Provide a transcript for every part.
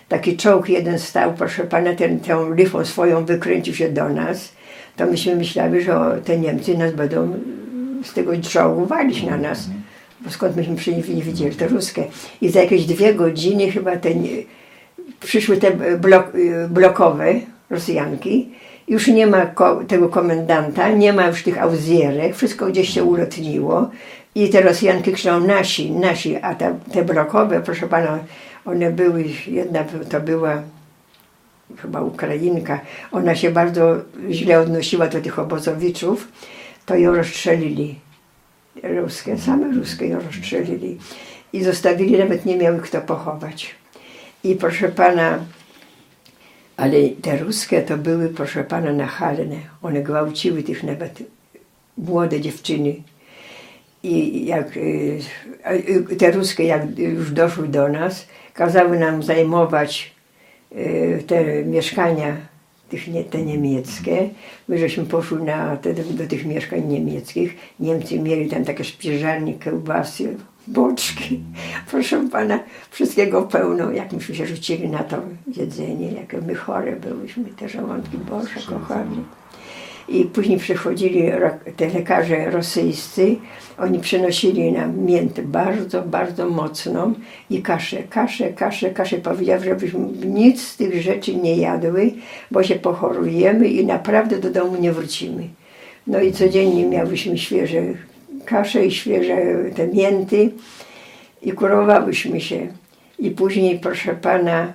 taki czołg jeden stał, proszę pana, tą lifą swoją wykręcił się do nas, to myśmy myśleli, że te Niemcy nas będą z tego czołgu walić na nas. Bo skąd myśmy nie widzieli, te ruskie. I za jakieś 2 godziny chyba przyszły te blokowe Rosjanki. Już nie ma tego komendanta, nie ma już tych auzjerek, wszystko gdzieś się ulotniło. I te Rosjanki krzyczą nasi, a te blokowe, proszę pana, one były, jedna to była chyba Ukrainka, ona się bardzo źle odnosiła do tych obozowiczów, to ją rozstrzelili. Same ruskie ją rozstrzelili. I zostawili, nawet nie miały kto pochować. I proszę pana, ale te ruskie to były, proszę pana, nachalne. One gwałciły tych nawet młode dziewczyny. I jak te ruskie, jak już doszły do nas, kazały nam zajmować te mieszkania, te niemieckie. My żeśmy poszli do tych mieszkań niemieckich. Niemcy mieli tam takie spiżarnie, kiełbasy, boczki. Proszę pana, wszystkiego pełno. Jak myśmy się rzucili na to jedzenie, jakie my chore byłyśmy, te żołądki Boże kochali. I później przychodzili te lekarze rosyjscy, oni przynosili nam miętę bardzo, bardzo mocną i kaszę. Powiedział, żebyśmy nic z tych rzeczy nie jadły, bo się pochorujemy i naprawdę do domu nie wrócimy. No i codziennie miałyśmy świeże kasze i świeże te mięty i kurowałyśmy się. I później, proszę pana,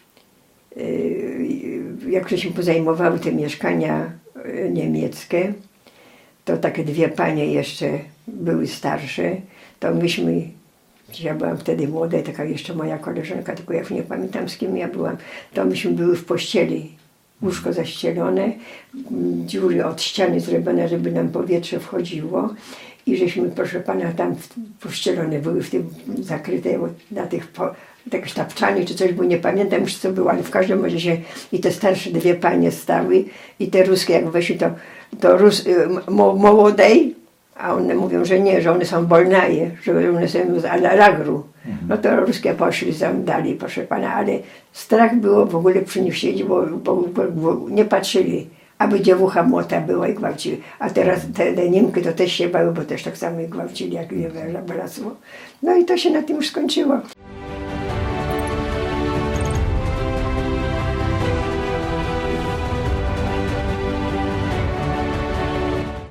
jak żeśmy pozajmowały te mieszkania niemieckie, to takie 2 panie jeszcze były starsze, to myśmy, ja byłam wtedy młoda, taka jeszcze moja koleżanka, tylko ja już nie pamiętam z kim ja byłam, to myśmy były w pościeli, łóżko zaścielone, dziury od ściany zrobione, żeby nam powietrze wchodziło i żeśmy, proszę pana, tam pościelone były w tym zakryte na tych jakieś tapczanie czy coś, bo nie pamiętam już co było, ale w każdym razie i te starsze 2 panie stały i te ruskie jak weszli to młodej, a one mówią, że nie, że one są bolnaje, że one są z lagru. No to ruskie poszli dalej, proszę pana, ale strach było w ogóle przy nich siedzieć, bo nie patrzyli, aby dziewucha młota była i gwałciły. A teraz te Niemki to też się bały, bo też tak samo ich gwałcili, jak je wylazło. No i to się na tym już skończyło.